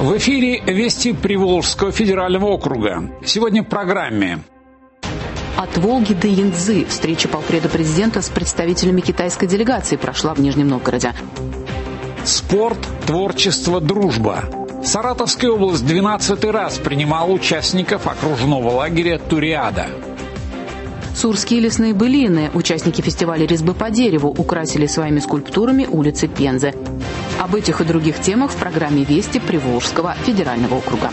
В эфире «Вести Приволжского федерального округа». Сегодня в программе. От Волги до Янцзы встреча полпреда президента с представителями китайской делегации прошла в Нижнем Новгороде. Спорт, творчество, дружба. Саратовская область 12-й раз принимала участников окружного лагеря «Туриада». Сурские лесные былины, участники фестиваля резьбы по дереву, украсили своими скульптурами улицы Пензы. Об этих и других темах в программе «Вести» Приволжского федерального округа.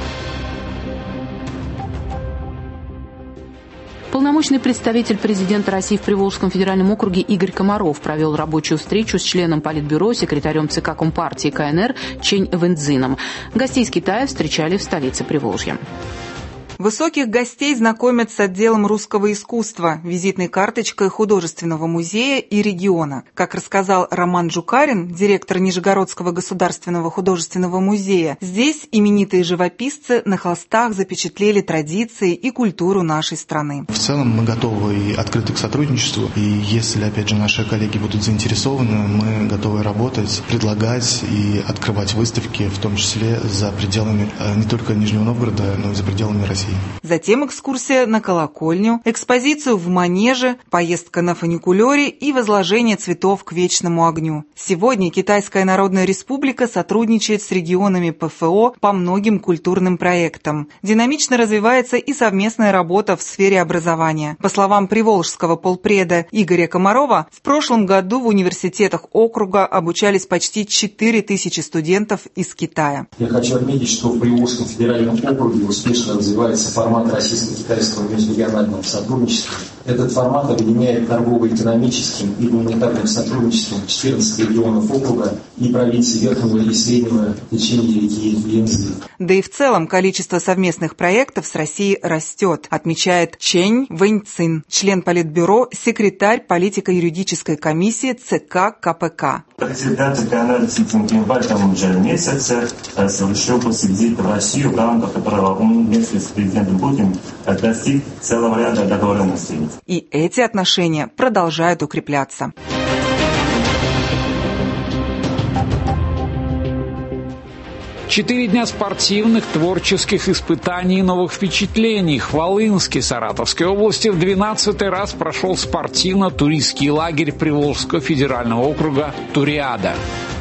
Полномочный представитель президента России в Приволжском федеральном округе Игорь Комаров провел рабочую встречу с членом Политбюро, секретарем ЦК Компартии КНР Чэнь Вэньцзином. Гостей из Китая встречали в столице Приволжья. Высоких гостей знакомят с отделом русского искусства, визитной карточкой художественного музея и региона. Как рассказал Роман Жукарин, директор Нижегородского государственного художественного музея, здесь именитые живописцы на холстах запечатлели традиции и культуру нашей страны. В целом мы готовы и открыты к сотрудничеству, и если, опять же, наши коллеги будут заинтересованы, мы готовы работать, предлагать и открывать выставки, в том числе за пределами не только Нижнего Новгорода, но и за пределами России. Затем экскурсия на колокольню, экспозицию в манеже, поездка на фуникулере и возложение цветов к вечному огню. Сегодня Китайская Народная Республика сотрудничает с регионами ПФО по многим культурным проектам. Динамично развивается и совместная работа в сфере образования. По словам приволжского полпреда Игоря Комарова, в прошлом году в университетах округа обучались почти 4000 студентов из Китая. Я хочу отметить, что в Приволжском федеральном округе успешно развивается формат российско-китайского межрегионального сотрудничества. Этот формат объединяет торгово-экономическим и гуманитарным сотрудничеством 14 регионов округа и провинций Верхнего и Среднего течения реки Янцзы. Да и в целом количество совместных проектов с Россией растет, отмечает Чэнь Вэньцзин, член Политбюро, секретарь политико-юридической комиссии ЦК КПК. Президент КНР Си Цзиньпин в этом же месяце совершил визит в Россию, в рамках которого он вместе с президентом Путиным достиг целого ряда договоренностей. И эти отношения продолжают укрепляться. Четыре дня спортивных, творческих испытаний и новых впечатлений. В Хвалынске Саратовской области в 12-й раз прошел спортивно-туристский лагерь Приволжского федерального округа «Туриада».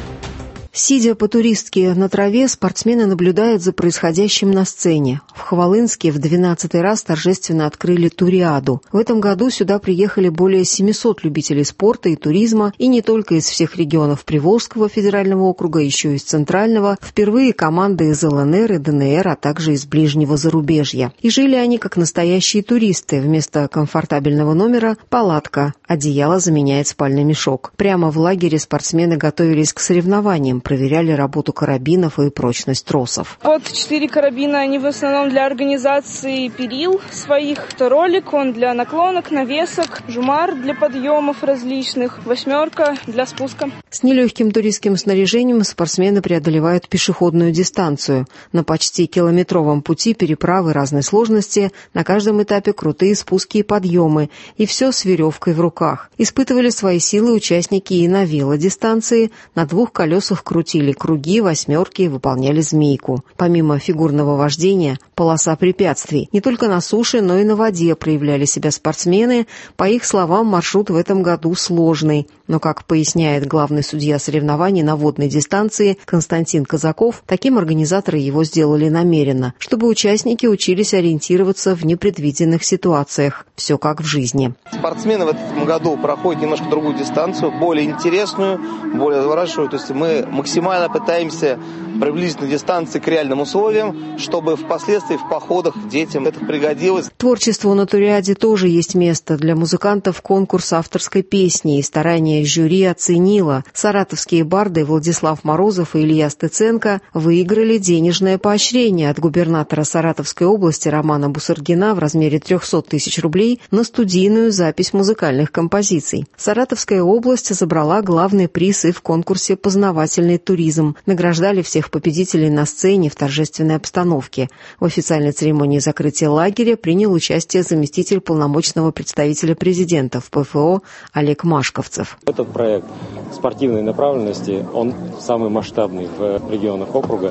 Сидя по-туристски на траве, спортсмены наблюдают за происходящим на сцене. В Хвалынске в 12-й раз торжественно открыли Туриаду. В этом году сюда приехали более 700 любителей спорта и туризма, и не только из всех регионов Приволжского федерального округа, еще и из Центрального. Впервые команды из ЛНР и ДНР, а также из ближнего зарубежья. И жили они как настоящие туристы. Вместо комфортабельного номера – палатка. Одеяло заменяет спальный мешок. Прямо в лагере спортсмены готовились к соревнованиям, проверяли работу карабинов и прочность тросов. Вот 4 карабина, они в основном для организации перил своих. Ролик, он для наклонок, навесок, жумар для подъемов различных, 8 для спуска. С нелегким туристским снаряжением спортсмены преодолевают пешеходную дистанцию. На почти километровом пути переправы разной сложности, на каждом этапе крутые спуски и подъемы, и все с веревкой в руках. Испытывали свои силы участники и на велодистанции, на 2 колесах крутили круги, 8, выполняли змейку. Помимо фигурного вождения, полоса препятствий. Не только на суше, но и на воде проявляли себя спортсмены. По их словам, маршрут в этом году сложный. Но, как поясняет главный судья соревнований на водной дистанции Константин Казаков, таким организаторы его сделали намеренно, чтобы участники учились ориентироваться в непредвиденных ситуациях. Все как в жизни. Спортсмены в этом году проходят немножко другую дистанцию, более интересную, более завораживающую. То есть мы максимально пытаемся приблизить на дистанции к реальным условиям, чтобы впоследствии в походах детям это пригодилось. Творчеству на Туриаде тоже есть место. Для музыкантов конкурс авторской песни, и старания жюри оценило. Саратовские барды Владислав Морозов и Илья Стыценко выиграли денежное поощрение от губернатора Саратовской области Романа Бусыргина в размере 300 тысяч рублей на студийную запись музыкальных композиций. Саратовская область забрала главный приз и в конкурсе «Познавательный туризм». Награждали всех победителей на сцене в торжественной обстановке. В официальной церемонии закрытия лагеря принял участие заместитель полномочного представителя президента в ПФО Олег Машковцев. Этот проект спортивной направленности, он самый масштабный в регионах округа.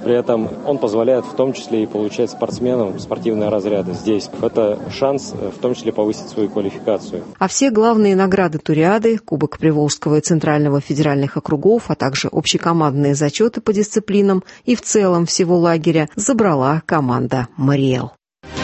При этом он позволяет в том числе и получать спортсменам спортивные разряды здесь. Это шанс в том числе повысить свою квалификацию. А все главные награды туриады, Кубок Приволжского и Центрального федеральных округов, а также общекомандные зачеты по дисциплинам и в целом всего лагеря забрала команда «Мариэл».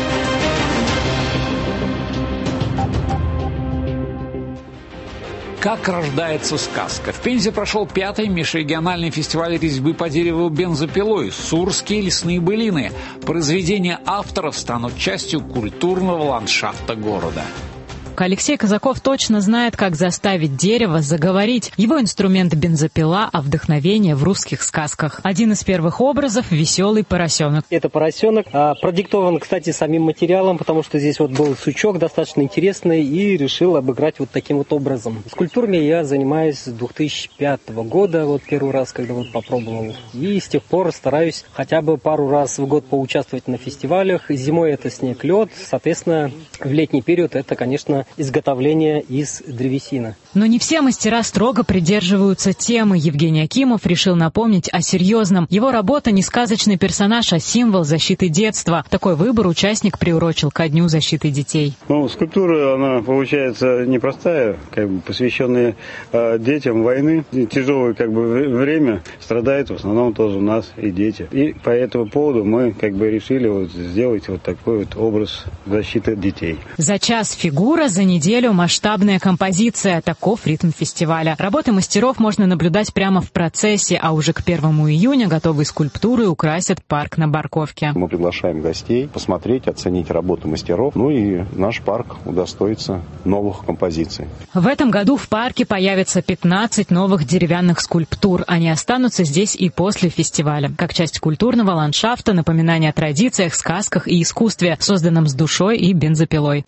Как рождается сказка? В Пензе прошел 5-й межрегиональный фестиваль резьбы по дереву бензопилой «Сурские лесные былины». Произведения авторов станут частью культурного ландшафта города. Алексей Казаков точно знает, как заставить дерево заговорить. Его инструмент — бензопила, а вдохновение в русских сказках. Один из первых образов — веселый поросенок. Это поросенок, продиктован, кстати, самим материалом, потому что здесь вот был сучок достаточно интересный, и решил обыграть вот таким вот образом. Скульптурами я занимаюсь с 2005 года, вот первый раз, когда вот попробовал. И с тех пор стараюсь хотя бы пару раз в год поучаствовать на фестивалях. Зимой это снег, лед, соответственно, в летний период это, конечно, изготовление из древесины. Но не все мастера строго придерживаются темы. Евгений Акимов решил напомнить о серьезном. Его работа не сказочный персонаж, а символ защиты детства. Такой выбор участник приурочил ко Дню защиты детей. Скульптура, она получается непростая, посвященная детям войны. Тяжелое время, страдают в основном тоже у нас и дети. И по этому поводу мы решили сделать такой образ защиты детей. За час фигура, за неделю масштабная композиция. Таков ритм фестиваля. Работы мастеров можно наблюдать прямо в процессе, а уже к 1 июня готовые скульптуры украсят парк на Барковке. Мы приглашаем гостей посмотреть, оценить работу мастеров, и наш парк удостоится новых композиций. В этом году в парке появится 15 новых деревянных скульптур. Они останутся здесь и после фестиваля. Как часть культурного ландшафта, напоминание о традициях, сказках и искусстве, созданном с душой и бензопилой.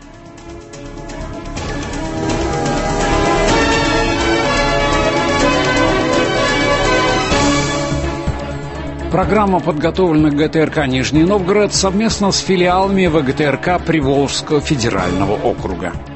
Программа подготовлена ГТРК «Нижний Новгород» совместно с филиалами ВГТРК Приволжского федерального округа.